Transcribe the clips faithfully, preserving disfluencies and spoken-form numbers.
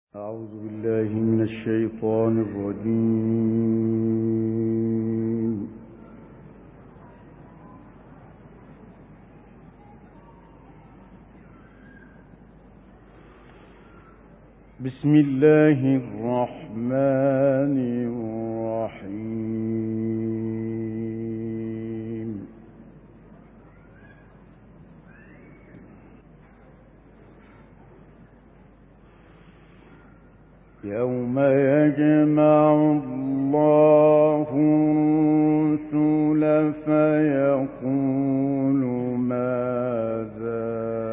أعوذ بالله من الشيطان الرجيم. بسم الله الرحمن الرحيم. يوم يجمع الله الرسل فيقول ماذا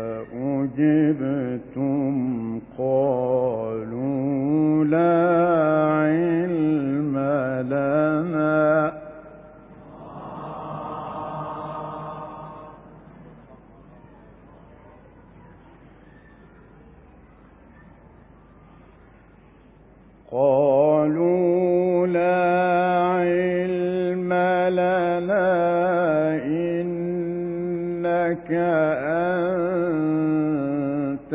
أجبتم قالوا لا علم لنا قالوا لا علم لنا إنك أنت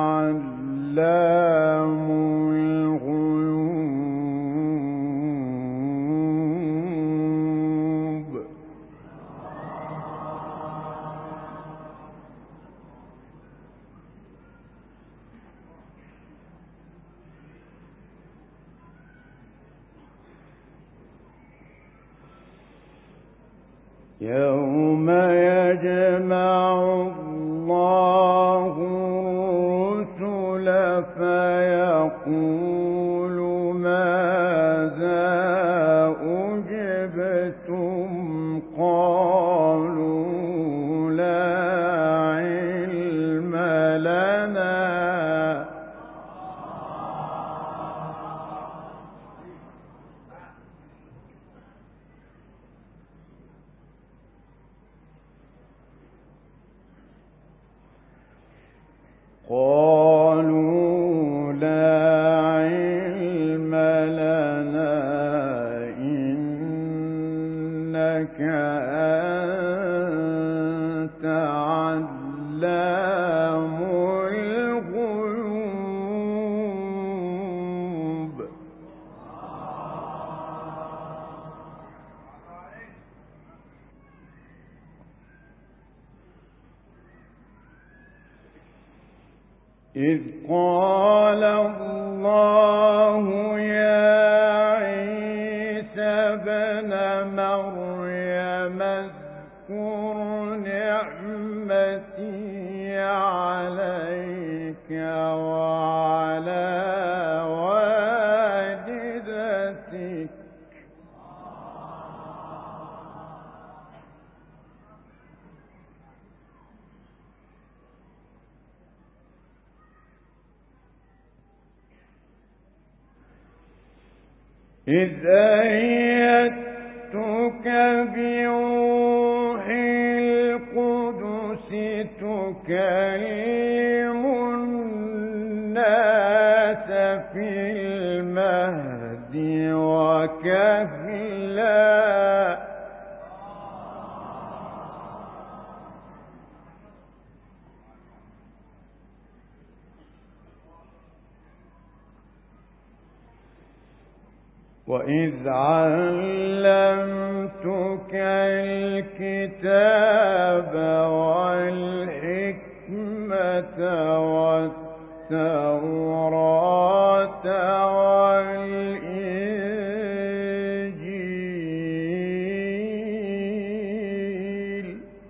علام الغيوب. يوم يجمع الله الرسل فيقول ماذا أجبتم قالوا لا علم لنا قالوا لا علم لنا إنك أنت علام الغيوب. إذ قال الله يا عيسى ابن مريم اذكر نعمتي عليك وعلى والدتك إذ أيدتك بروح القدس تكلم الناس في المهد وكهلا وإذ علمتك الكتاب والحكمة والتوراة والإنجيل.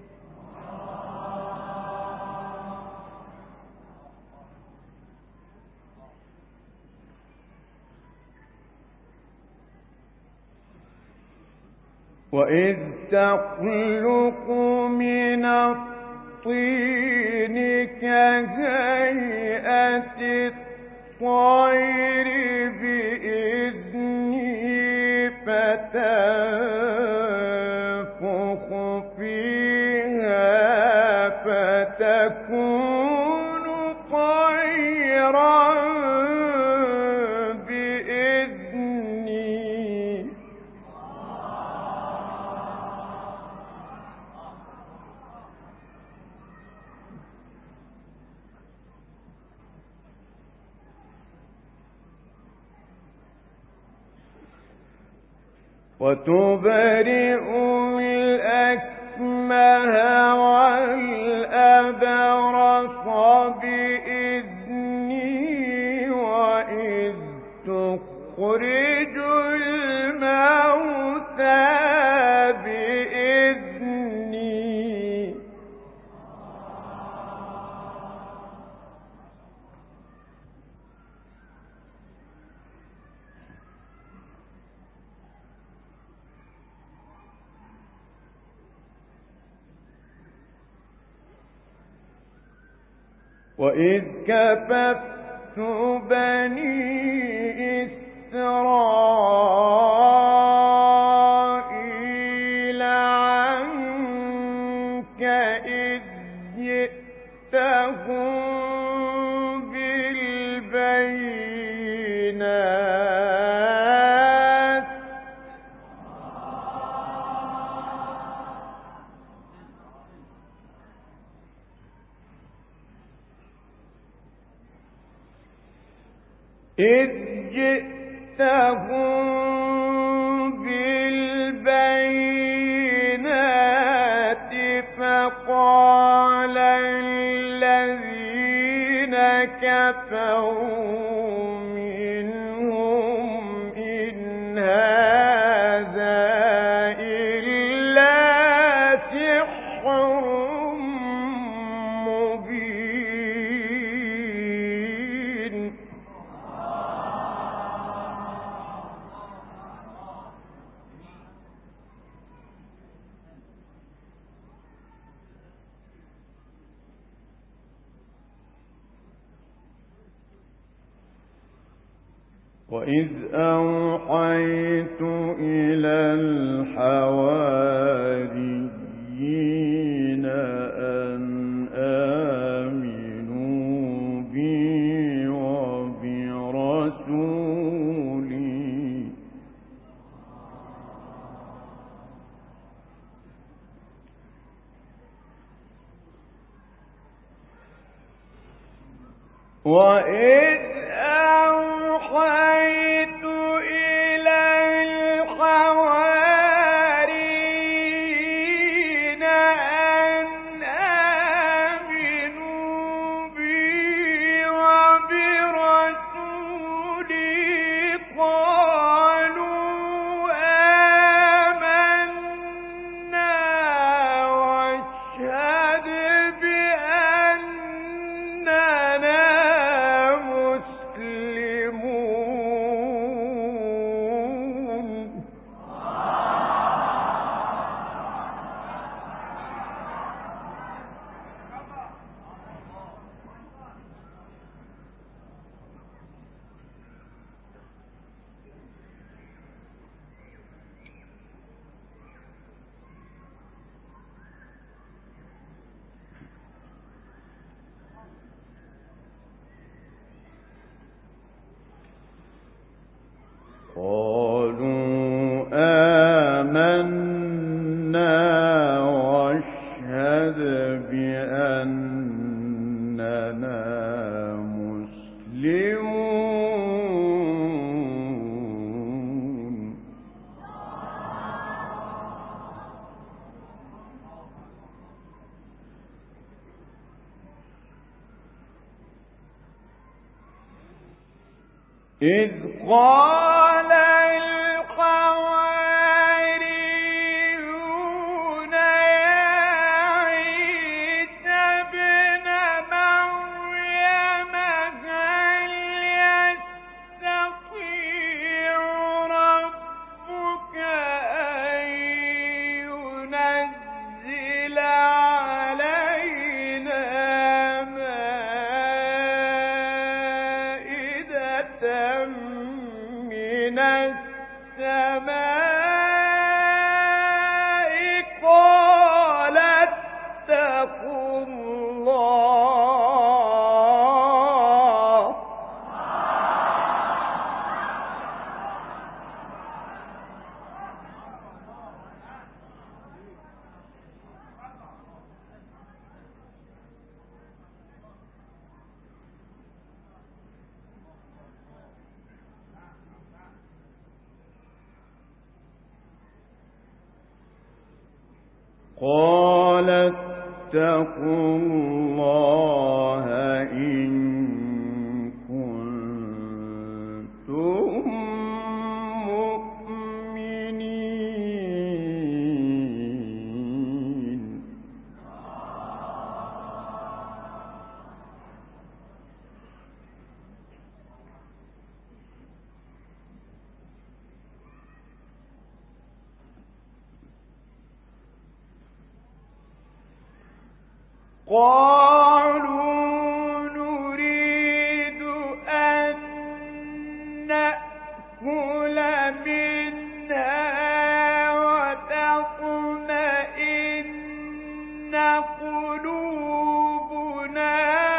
وإذ تخلق من الطين كهيئة الطير بإذني فتنفخ فيها فتكون طيرا بإذني وتبرئ الأكمه والأبرص بإذني وإذ تخرج الموتى بإذني وإذ كففت بني إسرائيل عنك إذ جئتهم بالبينات إذ جئتهم بالبينات فقال الذين كفروا منهم إن هذا إلا سحر مبين وإذ أوحيت إلى الحواريين أن آمنوا بي وبرسولي وإذ أوحيت إلى الحواريين أن آمنوا بي وبرسولي قالوا آمنا واشهد بأننا قالوا آمنا واشهد بأننا مسلمون إذ قال الحواريون يا عيسى ابن مريم هل يستطيع ربك أن ينزل علينا مائدة من السماء قال اتقوا الله قال اتقوا الله إن كنتم مؤمنين. قالوا نريد أن نأكل منها وتطمئن قلوبنا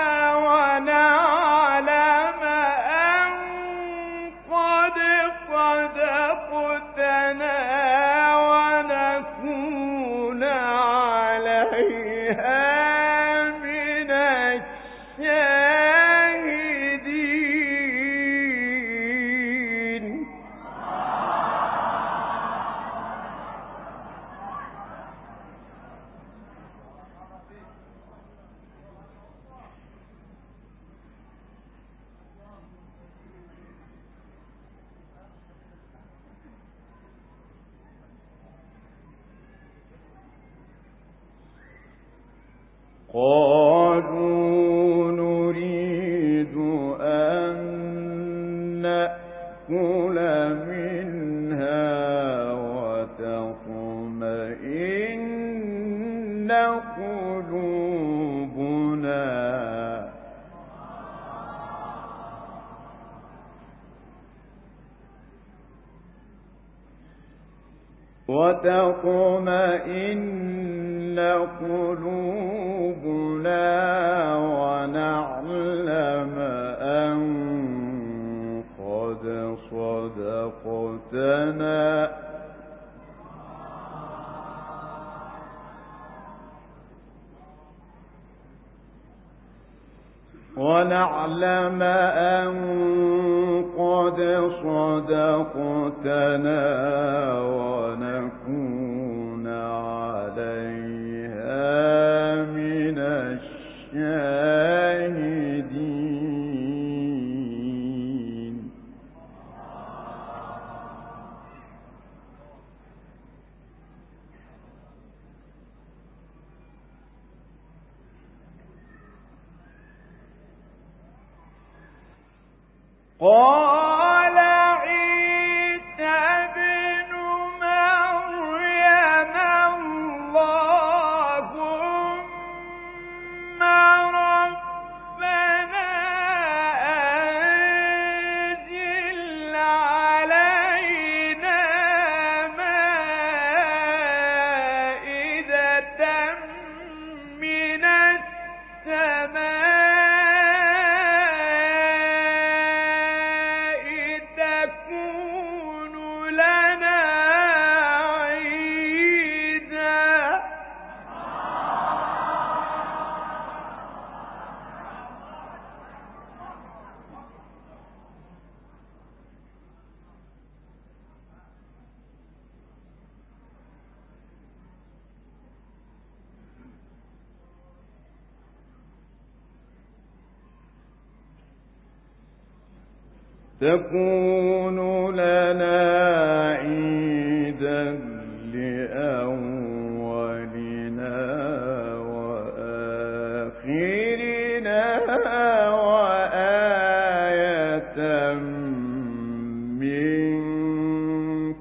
ونعلم أن قد صدقتنا ونكون عليها قالوا نريد أن نأكل منها وتطمئن قلوبنا وتطمئن قلوبنا ونعلم أن قد صدقتنا ونعلم أن قد صدقتنا ونكون عليها من الشاهدين. قال عيسى ابن مريم اللهم ربنا أنزل علينا مائدة من السماء تكون لنا عيدا لأولنا وآخرنا وآية منك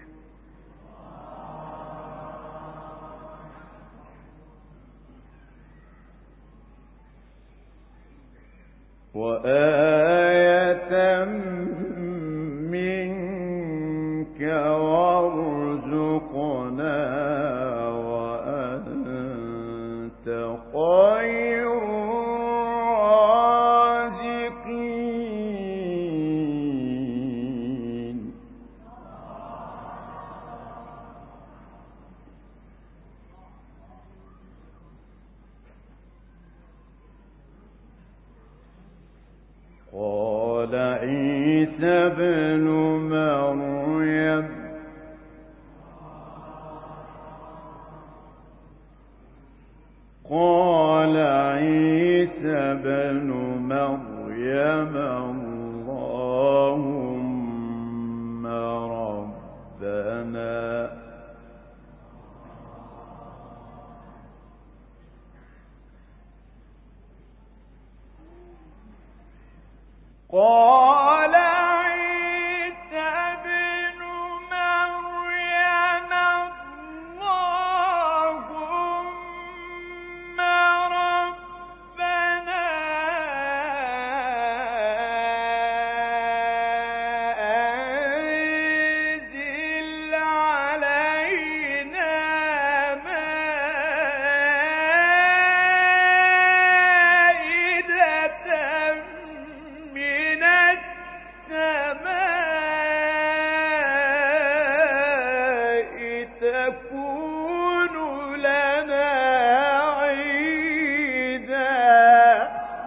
وآية منك وارزقنا وأنت خير الرازقين. قال عيسى ابن مريم مريم اللهم ربنا قال عيسى ابن مريم اللهم ربنا أنزل علينا مائدة من السماء تكون لنا عيدا.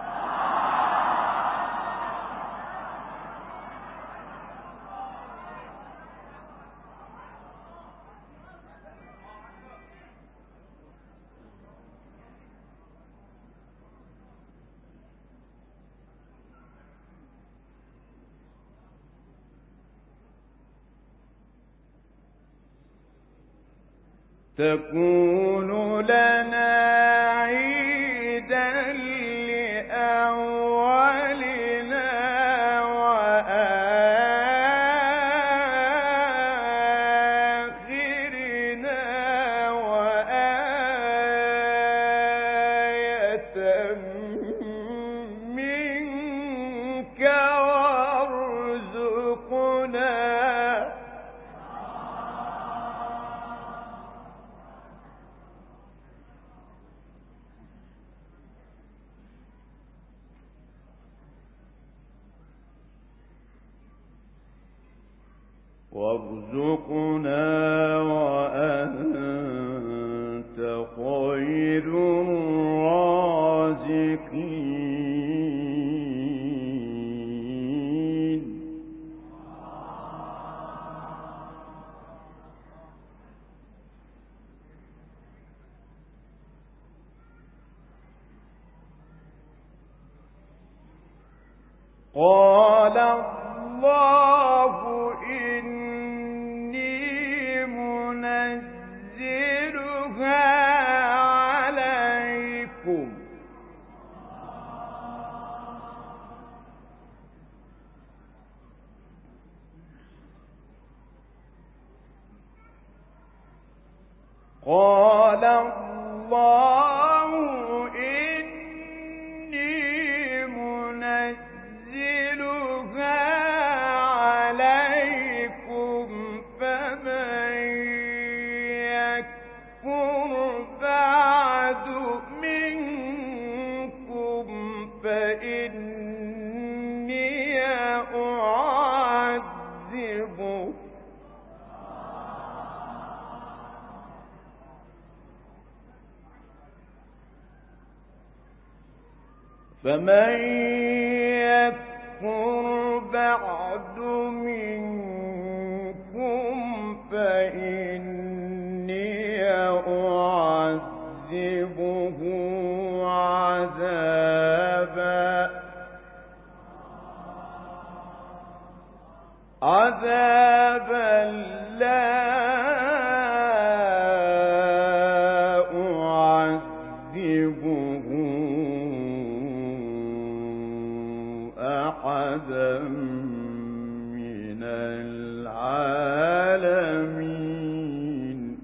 تكون لنا عيدا لأولنا وآخرنا وآية منك وارزقنا وارزقنا وأنت خير الرازقين. قال الله إني منزلها عليكم قال الله إني منزلها عليكم فمن يكفر بعد منكم فإني أعذبه فمن يكفر بعد منكم فإني أعذبه عذابا عذابا لا أعذبه أحدا من العالمين.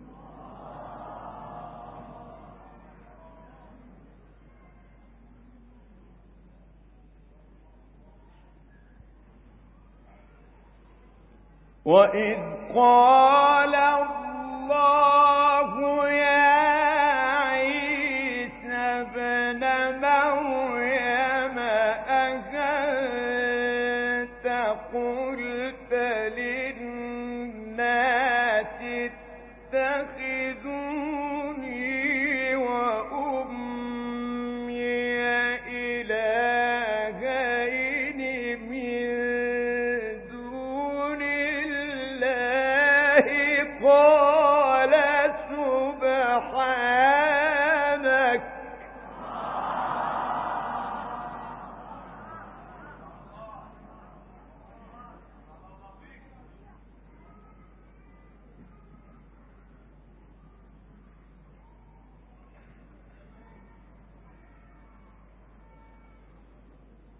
وإذ قال الله يا عيسى ابن مريم أأنت قلت للناس اتخذوني وأمي إلهين من دون الله قال سبحانك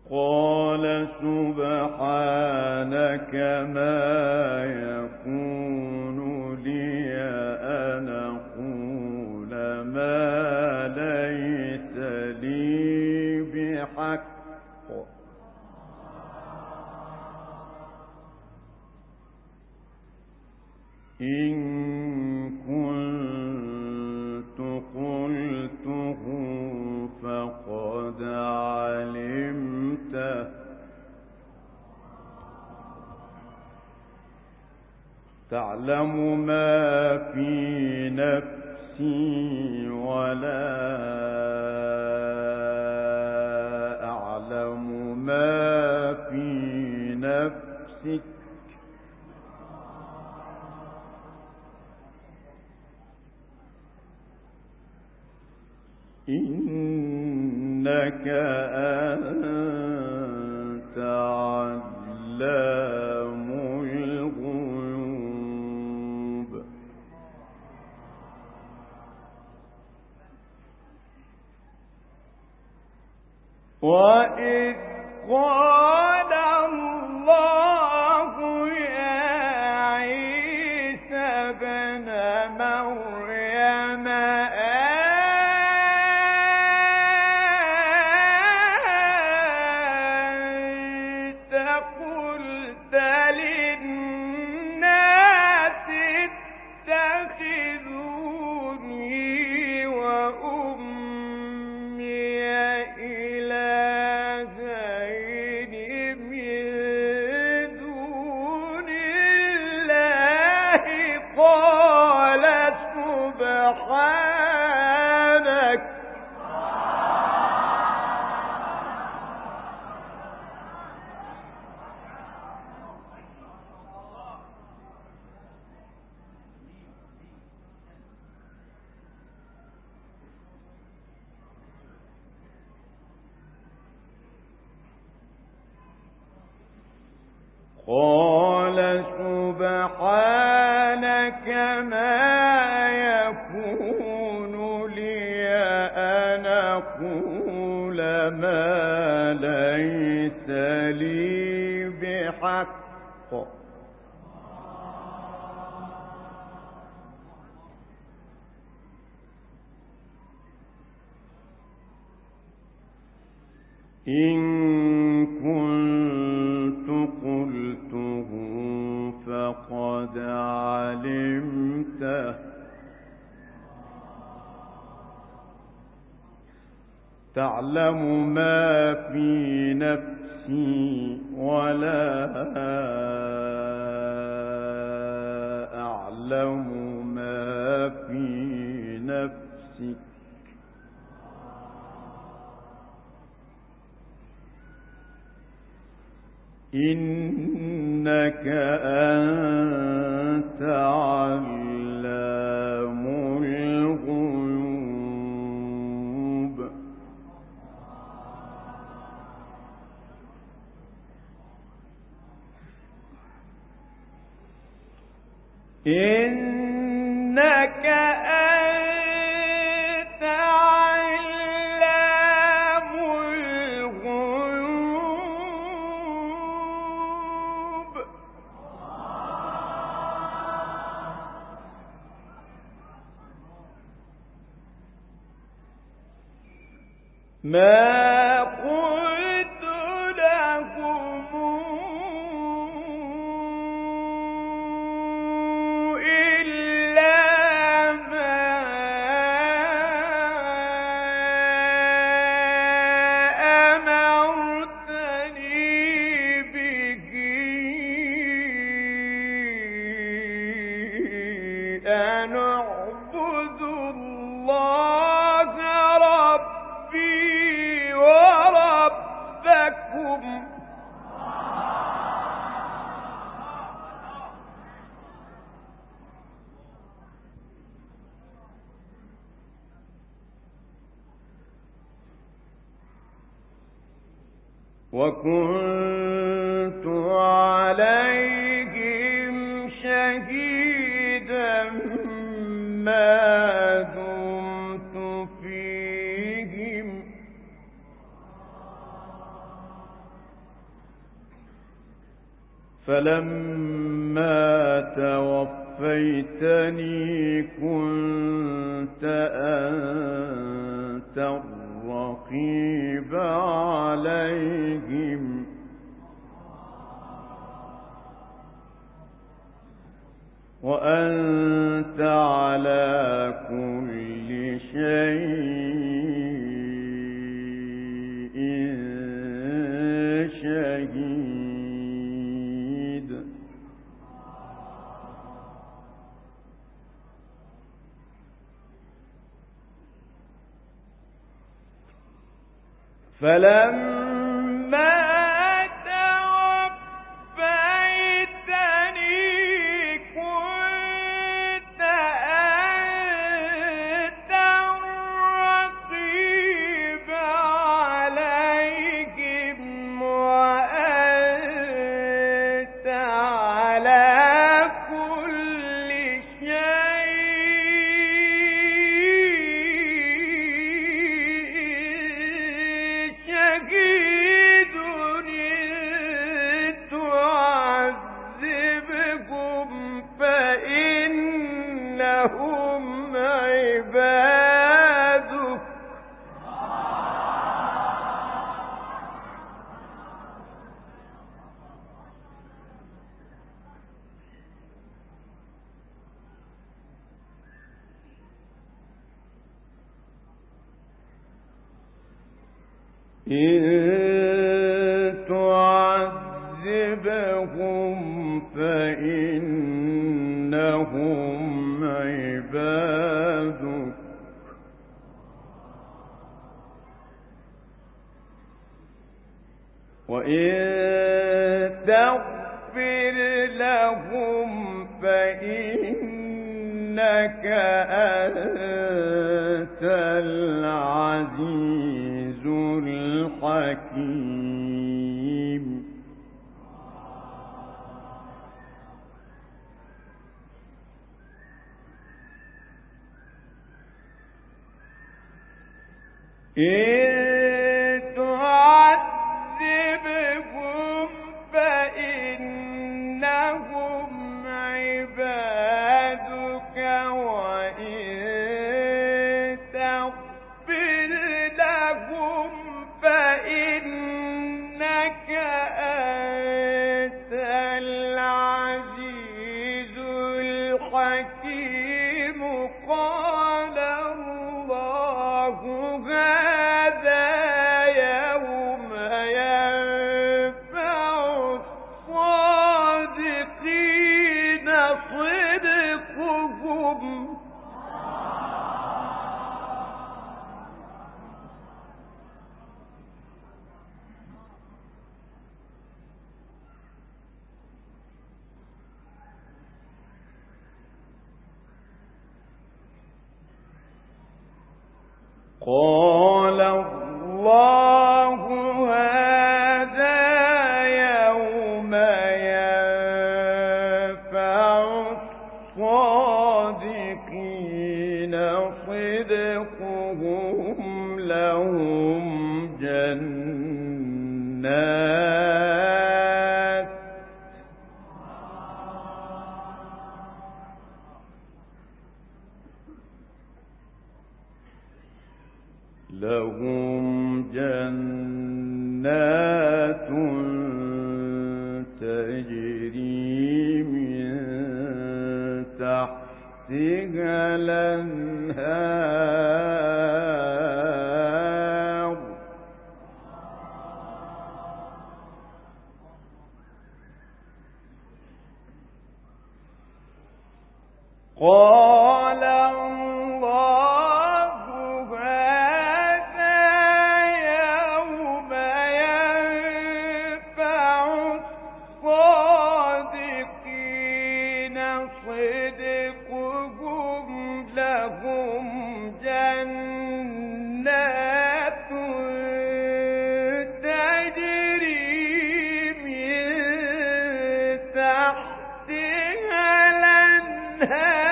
قال سبحانك ما يكون لي أن أقول ما ليس لي بحق إن كنت قلته فقد علمته تعلم ما في نفسي ولا أعلم ما في نفسك إنك أنت علام الغيوب وإذ قال الله يا عيسى ابن مريم قال سبحانك ما يكون لي أن أقول ما ليس لي بحق إن كنت قلته فقد علمته تعلم ما في نفسي ولا أعلم ما في نفسك إنك أنت علام الغيوب إنك أنت علام الغيوب ما قلت لهم وكنت عليهم شهيدا ما دمت فيهم فلما توفيتني كنت أنت الرقيب عليهم وأنت على كل شيء شهيد. فلما إن تعذبهم فإنهم عبادك وإن تغفر لهم فإنك أنت العزيز الحكيم. إن تعذبهم فإنهم عبادك وإن تغفر لهم فإنك أنت العزيز الحكيم. قال الله هذا يوم ينفع الصادقين صدقهم قال الله هذا يوم ينفع الصادقين صدقهم لهم جنات لهم جنات تجري من تحتها الأنهار قال الله هذا يوم ينفع الصادقين صدقهم لهم جنات تجري من تحتها الأنهار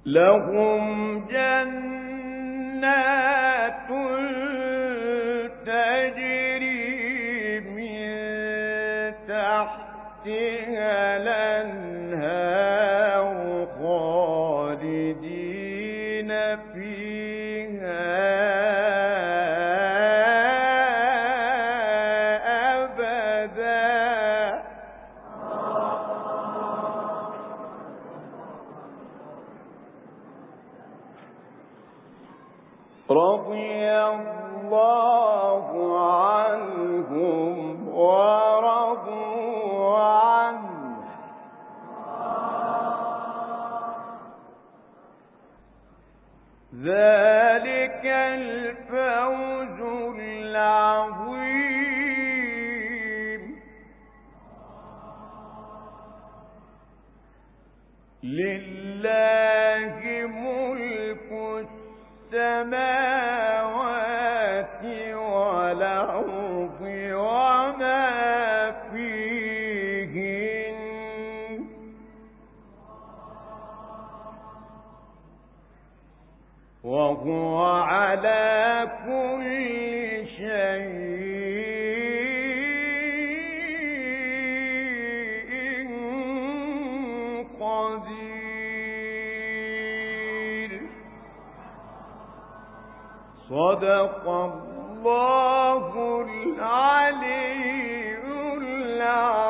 لهم جنات تجري من تحتها الأنهار خالدين فيها أبدا. رضي الله عنهم ورضوا عنه ذلك الفوز العظيم. لله ملك السماوات والأرض وما فيهن وهو على كل شيء قدير. صدق الله العلي العظيم.